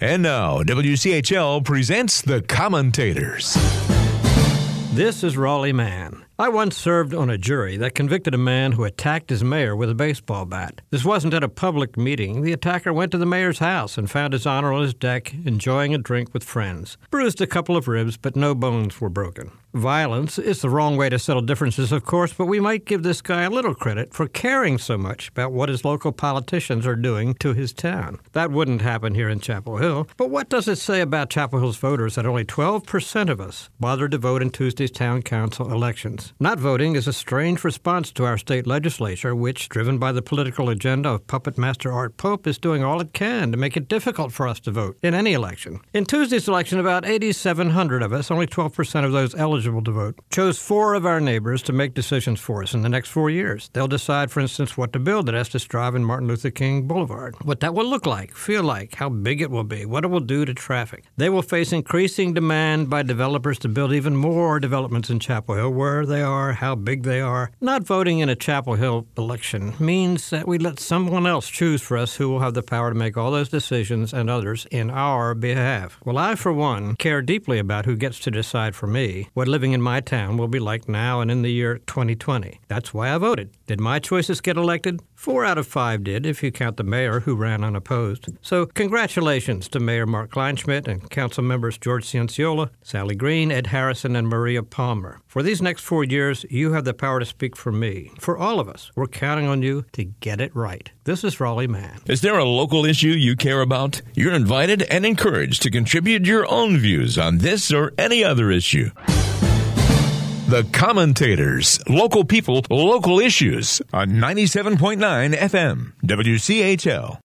And now, WCHL presents The Commentators. This is Raleigh Mann. I once served on a jury that convicted a man who attacked his mayor with a baseball bat. This wasn't at a public meeting. The attacker went to the mayor's house and found His Honor on his deck, enjoying a drink with friends. Bruised a couple of ribs, but no bones were broken. Violence is the wrong way to settle differences, of course, but we might give this guy a little credit for caring so much about what his local politicians are doing to his town. That wouldn't happen here in Chapel Hill. But what does it say about Chapel Hill's voters that only 12% of us bothered to vote in Tuesday's town council elections? Not voting is a strange response to our state legislature, which, driven by the political agenda of puppet master Art Pope, is doing all it can to make it difficult for us to vote in any election. In Tuesday's election, about 8,700 of us, only 12% of those eligible to vote, chose 4 of our neighbors to make decisions for us in the next 4 years. They'll decide, for instance, what to build at Estes Drive and Martin Luther King Boulevard, what that will look like, feel like, how big it will be, what it will do to traffic. They will face increasing demand by developers to build even more developments in Chapel Hill, where they are, how big they are. Not voting in a Chapel Hill election means that we let someone else choose for us who will have the power to make all those decisions and others in our behalf. Well, I, for one, care deeply about who gets to decide for me what living in my town will be like now and in the year 2020. That's why I voted. Did my choices get elected? 4 out of 5 did, if you count the mayor who ran unopposed. So congratulations to Mayor Mark Kleinschmidt and council members George Cianciola, Sally Green, Ed Harrison, and Maria Palmer. For these next 4 years, you have the power to speak for me. For all of us, we're counting on you to get it right. This is Raleigh Mann. Is there a local issue you care about? You're invited and encouraged to contribute your own views on this or any other issue. The Commentators, local people, local issues on 97.9 FM, WCHL.